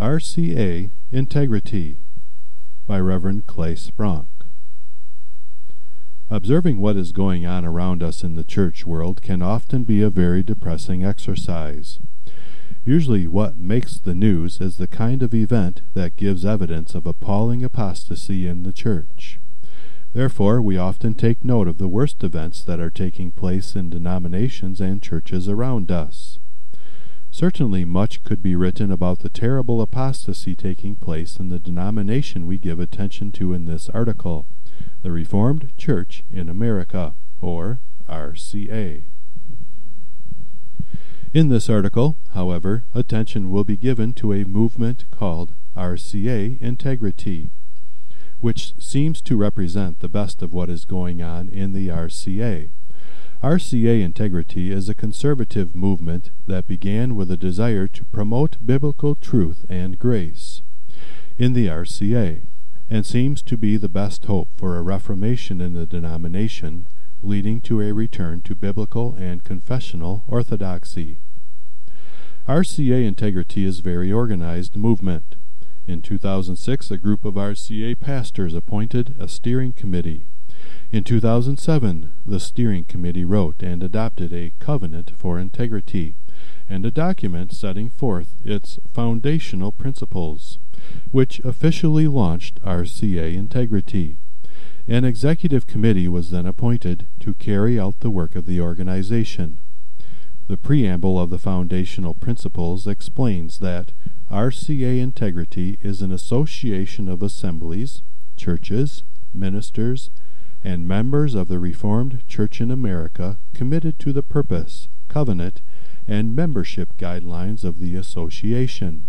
RCA Integrity by Reverend Clay Spronk. Observing what is going on around us in the church world can often be a very depressing exercise. Usually what makes the news is the kind of event that gives evidence of appalling apostasy in the church. Therefore, we often take note of the worst events that are taking place in denominations and churches around us. Certainly much could be written about the terrible apostasy taking place in the denomination we give attention to in this article, the Reformed Church in America, or RCA. In this article, however, attention will be given to a movement called RCA Integrity, which seems to represent the best of what is going on in the RCA. RCA Integrity is a conservative movement that began with a desire to promote biblical truth and grace in the RCA, and seems to be the best hope for a reformation in the denomination, leading to a return to biblical and confessional orthodoxy. RCA Integrity is a very organized movement. In 2006, a group of RCA pastors appointed a steering committee. In 2007, the steering committee wrote and adopted a covenant for integrity and a document setting forth its foundational principles, which officially launched RCA Integrity. An executive committee was then appointed to carry out the work of the organization. The preamble of the foundational principles explains that RCA Integrity is an association of assemblies, churches, ministers, and members of the Reformed Church in America committed to the purpose, covenant, and membership guidelines of the association.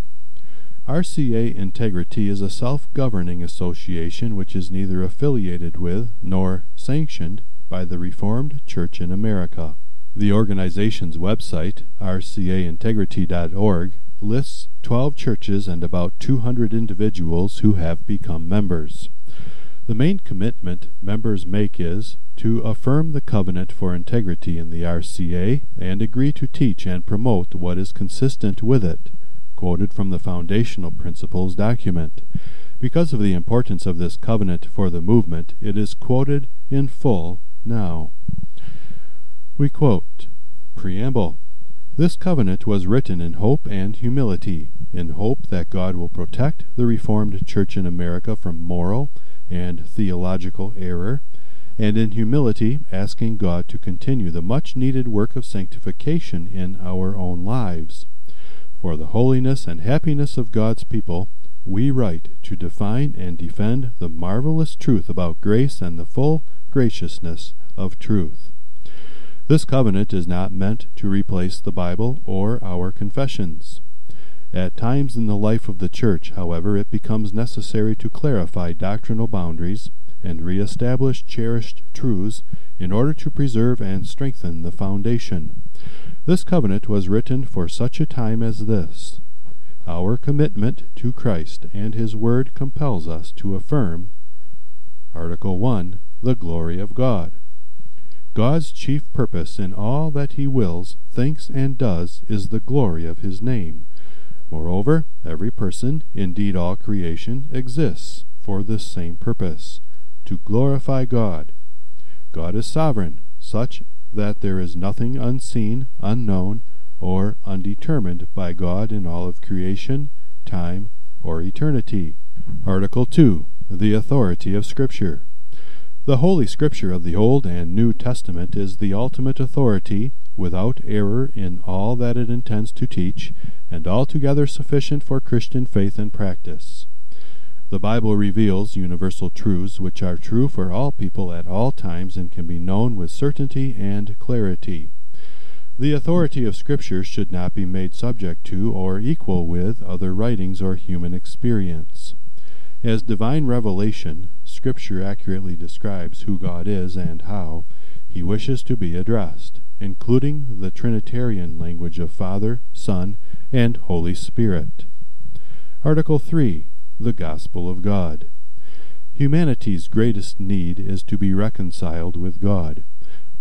RCA Integrity is a self-governing association which is neither affiliated with nor sanctioned by the Reformed Church in America. The organization's website, rcaintegrity.org, lists 12 churches and about 200 individuals who have become members. The main commitment members make is to affirm the covenant for integrity in the RCA and agree to teach and promote what is consistent with it, quoted from the Foundational Principles document. Because of the importance of this covenant for the movement, it is quoted in full now. We quote, Preamble. This covenant was written in hope and humility, in hope that God will protect the Reformed Church in America from moral and theological error, and in humility asking God to continue the much-needed work of sanctification in our own lives. For the holiness and happiness of God's people, we write to define and defend the marvelous truth about grace and the full graciousness of truth. This covenant is not meant to replace the Bible or our confessions. At times in the life of the church, however, it becomes necessary to clarify doctrinal boundaries and reestablish cherished truths in order to preserve and strengthen the foundation. This covenant was written for such a time as this. Our commitment to Christ and His Word compels us to affirm, Article 1, the glory of God. God's chief purpose in all that He wills, thinks, and does is the glory of His name. Moreover, every person, indeed all creation, exists for this same purpose, to glorify God. God is sovereign, such that there is nothing unseen, unknown, or undetermined by God in all of creation, time, or eternity. Article 2. The authority of Scripture. The Holy Scripture of the Old and New Testament is the ultimate authority, without error in all that it intends to teach, and altogether sufficient for Christian faith and practice. The Bible reveals universal truths which are true for all people at all times and can be known with certainty and clarity. The authority of Scripture should not be made subject to or equal with other writings or human experience. As divine revelation, Scripture accurately describes who God is and how He wishes to be addressed, including the Trinitarian language of Father, Son, and Holy Spirit. Article 3. The Gospel of God. Humanity's greatest need is to be reconciled with God.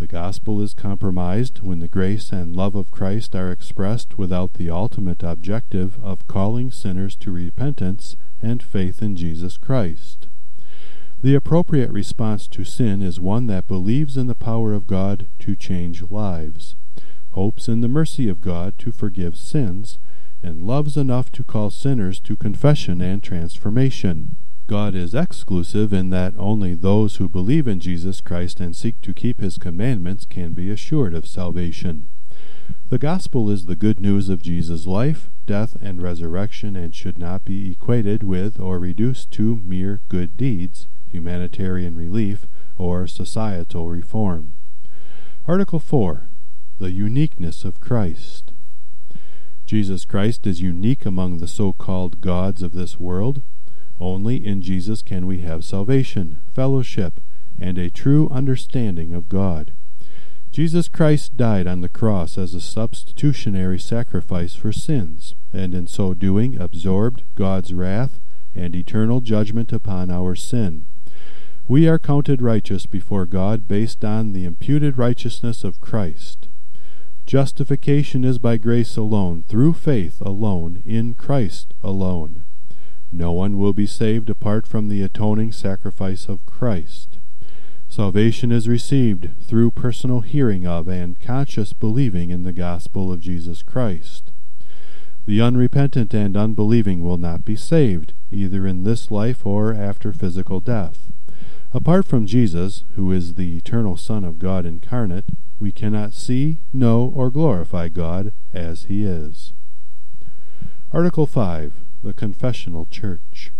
The gospel is compromised when the grace and love of Christ are expressed without the ultimate objective of calling sinners to repentance and faith in Jesus Christ. The appropriate response to sin is one that believes in the power of God to change lives, hopes in the mercy of God to forgive sins, and loves enough to call sinners to confession and transformation. God is exclusive in that only those who believe in Jesus Christ and seek to keep His commandments can be assured of salvation. The gospel is the good news of Jesus' life, death, and resurrection, and should not be equated with or reduced to mere good deeds, humanitarian relief, or societal reform. Article 4. The uniqueness of Christ. Jesus Christ is unique among the so-called gods of this world. Only in Jesus can we have salvation, fellowship, and a true understanding of God. Jesus Christ died on the cross as a substitutionary sacrifice for sins, and in so doing absorbed God's wrath and eternal judgment upon our sin. We are counted righteous before God based on the imputed righteousness of Christ. Justification is by grace alone, through faith alone, in Christ alone. No one will be saved apart from the atoning sacrifice of Christ. Salvation is received through personal hearing of and conscious believing in the gospel of Jesus Christ. The unrepentant and unbelieving will not be saved, either in this life or after physical death. Apart from Jesus, who is the eternal Son of God incarnate, we cannot see, know, or glorify God as He is. Article 5. The Confessional Church.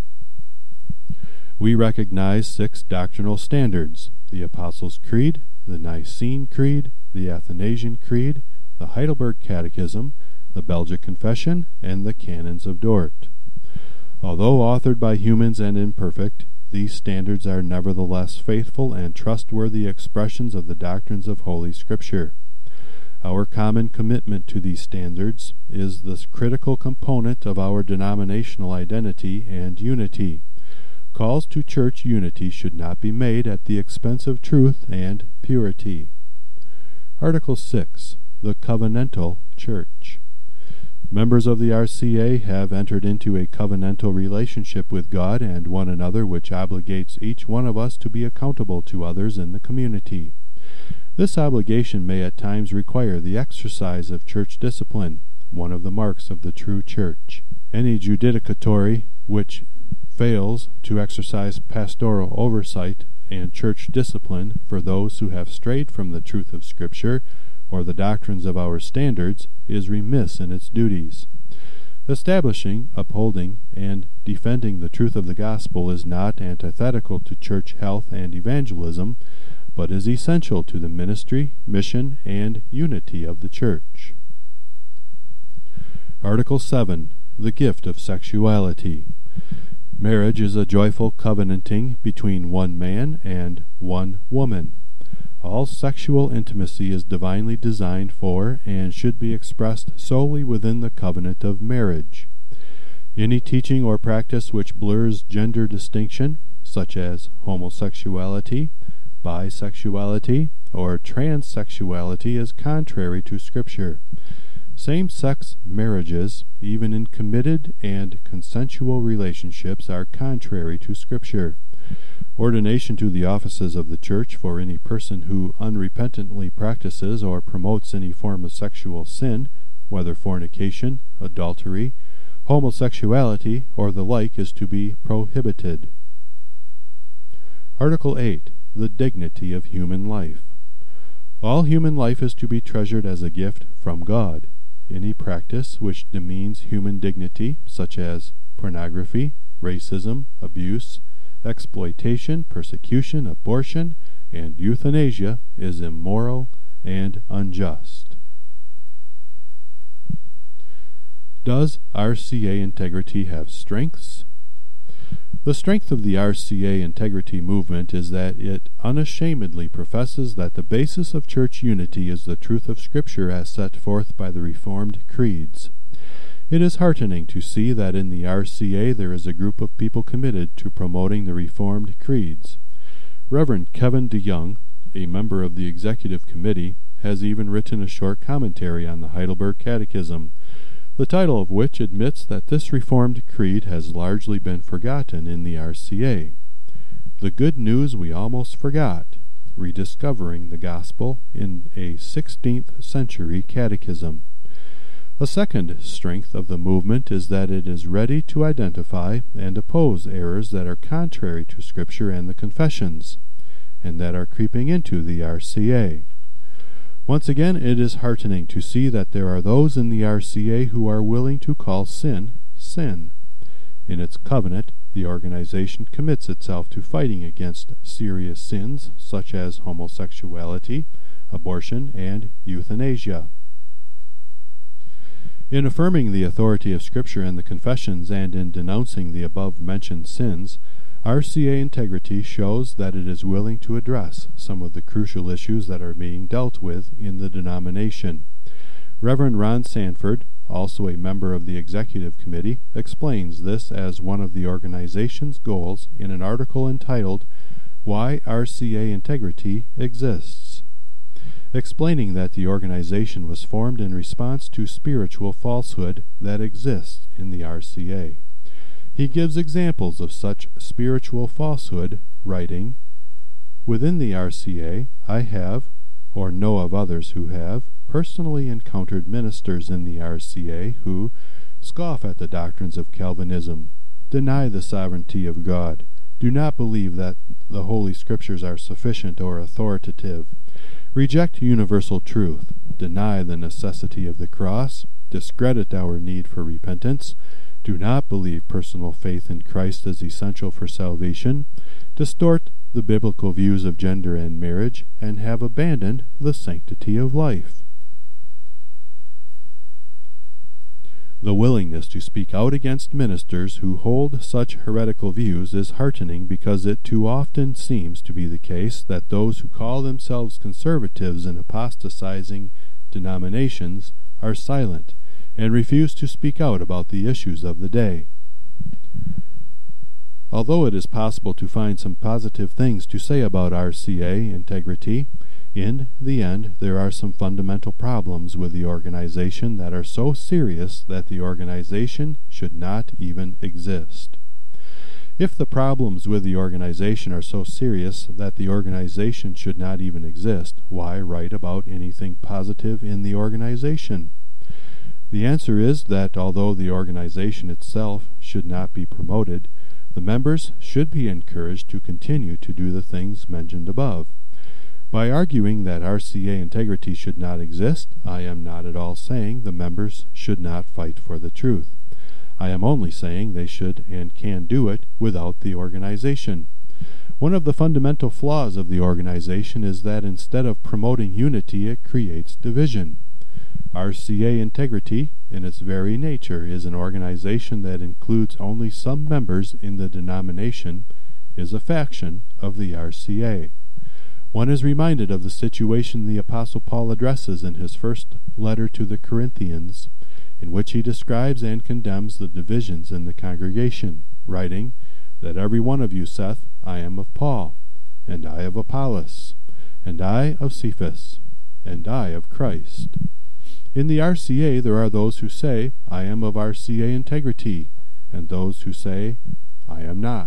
We recognize 6 doctrinal standards: the Apostles' Creed, the Nicene Creed, the Athanasian Creed, the Heidelberg Catechism, the Belgic Confession, and the Canons of Dort. Although authored by humans and imperfect, these standards are nevertheless faithful and trustworthy expressions of the doctrines of Holy Scripture. Our common commitment to these standards is the critical component of our denominational identity and unity. Calls to church unity should not be made at the expense of truth and purity. Article 6. The Covenantal Church. Members of the RCA have entered into a covenantal relationship with God and one another which obligates each one of us to be accountable to others in the community. This obligation may at times require the exercise of church discipline, one of the marks of the true church. Any judicatory which fails to exercise pastoral oversight and church discipline for those who have strayed from the truth of Scripture or the doctrines of our standards is remiss in its duties. Establishing, upholding, and defending the truth of the gospel is not antithetical to church health and evangelism, but is essential to the ministry, mission, and unity of the church. Article 7. The Gift of Sexuality. Marriage is a joyful covenanting between one man and one woman. All sexual intimacy is divinely designed for and should be expressed solely within the covenant of marriage. Any teaching or practice which blurs gender distinction, such as homosexuality, bisexuality, or transsexuality, is contrary to Scripture. Same-sex marriages, even in committed and consensual relationships, are contrary to Scripture. Ordination to the offices of the Church for any person who unrepentantly practices or promotes any form of sexual sin, whether fornication, adultery, homosexuality, or the like, is to be prohibited. Article 8. The Dignity of Human Life. All human life is to be treasured as a gift from God. Any practice which demeans human dignity, such as pornography, racism, abuse, exploitation, persecution, abortion, and euthanasia, is immoral and unjust. Does RCA integrity have strengths? The strength of the RCA integrity movement is that it unashamedly professes that the basis of church unity is the truth of Scripture as set forth by the Reformed creeds. It is heartening to see that in the RCA there is a group of people committed to promoting the Reformed creeds. Reverend Kevin DeYoung, a member of the Executive Committee, has even written a short commentary on the Heidelberg Catechism, the title of which admits that this Reformed creed has largely been forgotten in the RCA. The good news we almost forgot, rediscovering the gospel in a 16th century catechism. A second strength of the movement is that it is ready to identify and oppose errors that are contrary to Scripture and the Confessions, and that are creeping into the RCA. Once again, it is heartening to see that there are those in the RCA who are willing to call sin, sin. In its covenant, the organization commits itself to fighting against serious sins such as homosexuality, abortion, and euthanasia. In affirming the authority of Scripture and the Confessions and in denouncing the above-mentioned sins, RCA Integrity shows that it is willing to address some of the crucial issues that are being dealt with in the denomination. Reverend Ron Sanford, also a member of the Executive Committee, explains this as one of the organization's goals in an article entitled, "Why RCA Integrity Exists," explaining that the organization was formed in response to spiritual falsehood that exists in the RCA. He gives examples of such spiritual falsehood, writing, "Within the RCA, I have, or know of others who have, personally encountered ministers in the RCA who scoff at the doctrines of Calvinism, deny the sovereignty of God, do not believe that the Holy Scriptures are sufficient or authoritative, reject universal truth, deny the necessity of the cross, discredit our need for repentance, do not believe personal faith in Christ is essential for salvation, distort the biblical views of gender and marriage, and have abandoned the sanctity of life." The willingness to speak out against ministers who hold such heretical views is heartening because it too often seems to be the case that those who call themselves conservatives in apostatizing denominations are silent and refuse to speak out about the issues of the day. Although it is possible to find some positive things to say about RCA Integrity, in the end there are some fundamental problems with the organization that are so serious that the organization should not even exist. If the problems with the organization are so serious that the organization should not even exist, why write about anything positive in the organization? The answer is that although the organization itself should not be promoted, the members should be encouraged to continue to do the things mentioned above. By arguing that RCA Integrity should not exist, I am not at all saying the members should not fight for the truth. I am only saying they should and can do it without the organization. One of the fundamental flaws of the organization is that instead of promoting unity, it creates division. RCA Integrity, in its very nature, is an organization that includes only some members in the denomination, is a faction of the RCA. One is reminded of the situation the Apostle Paul addresses in his first letter to the Corinthians, in which he describes and condemns the divisions in the congregation, writing, "That every one of you saith, I am of Paul, and I of Apollos, and I of Cephas, and I of Christ." In the RCA there are those who say, "I am of RCA Integrity," and those who say, "I am not."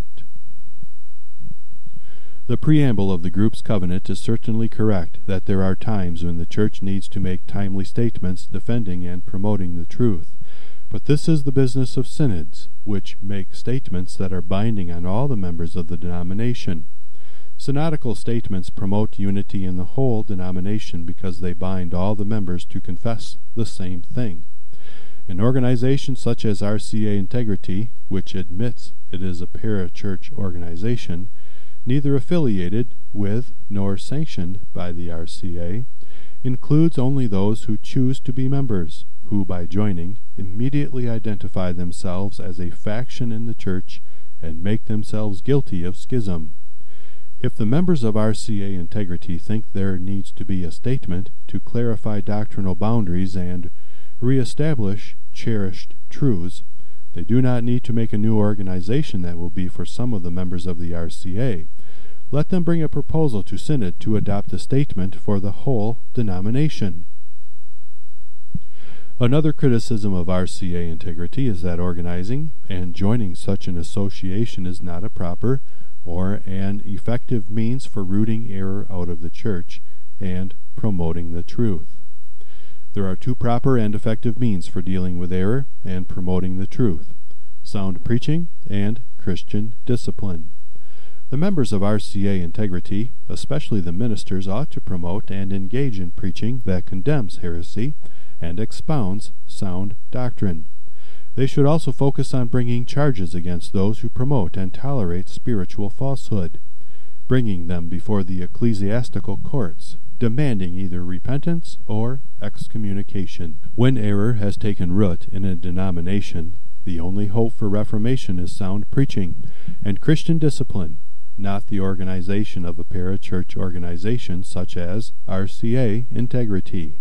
The preamble of the group's covenant is certainly correct that there are times when the church needs to make timely statements defending and promoting the truth. But this is the business of synods, which make statements that are binding on all the members of the denomination. Synodical statements promote unity in the whole denomination because they bind all the members to confess the same thing. An organization such as RCA Integrity, which admits it is a parachurch organization, neither affiliated with nor sanctioned by the RCA, includes only those who choose to be members, who by joining immediately identify themselves as a faction in the church and make themselves guilty of schism. If the members of RCA Integrity think there needs to be a statement to clarify doctrinal boundaries and reestablish cherished truths, they do not need to make a new organization that will be for some of the members of the RCA. let them bring a proposal to Synod to adopt a statement for the whole denomination. Another criticism of RCA integrity is that organizing and joining such an association is not a proper or an effective means for rooting error out of the Church and promoting the truth. There are two proper and effective means for dealing with error and promoting the truth: sound preaching and Christian discipline. The members of RCA integrity, especially the ministers, ought to promote and engage in preaching that condemns heresy and expounds sound doctrine. They should also focus on bringing charges against those who promote and tolerate spiritual falsehood, bringing them before the ecclesiastical courts, demanding either repentance or excommunication. When error has taken root in a denomination, the only hope for reformation is sound preaching and Christian discipline, not the organization of a parachurch organization such as RCA integrity.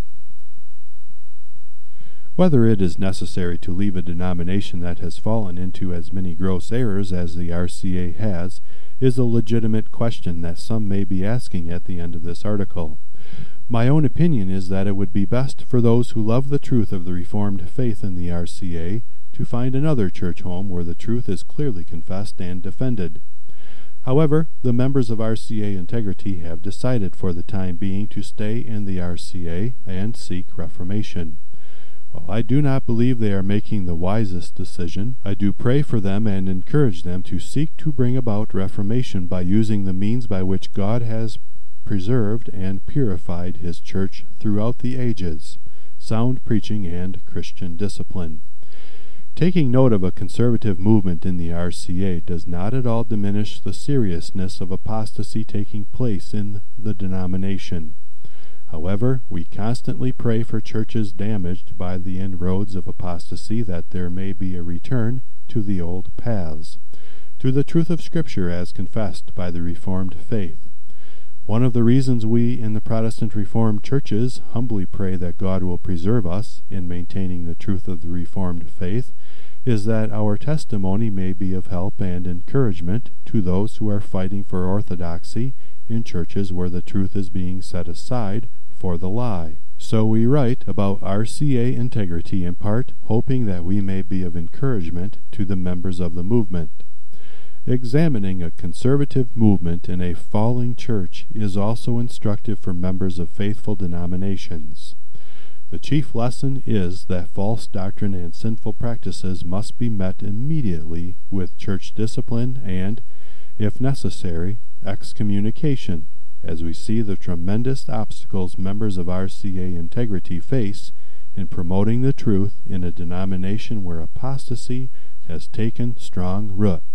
Whether it is necessary to leave a denomination that has fallen into as many gross errors as the RCA has is a legitimate question that some may be asking at the end of this article. My own opinion is that it would be best for those who love the truth of the Reformed faith in the RCA to find another church home where the truth is clearly confessed and defended. However, the members of RCA integrity have decided for the time being to stay in the RCA and seek reformation. While I do not believe they are making the wisest decision, I do pray for them and encourage them to seek to bring about reformation by using the means by which God has preserved and purified His church throughout the ages: sound preaching and Christian discipline. Taking note of a conservative movement in the RCA does not at all diminish the seriousness of apostasy taking place in the denomination. However, we constantly pray for churches damaged by the inroads of apostasy that there may be a return to the old paths, to the truth of Scripture as confessed by the Reformed faith. One of the reasons we in the Protestant Reformed churches humbly pray that God will preserve us in maintaining the truth of the Reformed faith is that our testimony may be of help and encouragement to those who are fighting for orthodoxy in churches where the truth is being set aside for the lie. So we write about RCA integrity in part, hoping that we may be of encouragement to the members of the movement. Examining a conservative movement in a falling church is also instructive for members of faithful denominations. The chief lesson is that false doctrine and sinful practices must be met immediately with church discipline and, if necessary, excommunication, as we see the tremendous obstacles members of RCA integrity face in promoting the truth in a denomination where apostasy has taken strong root.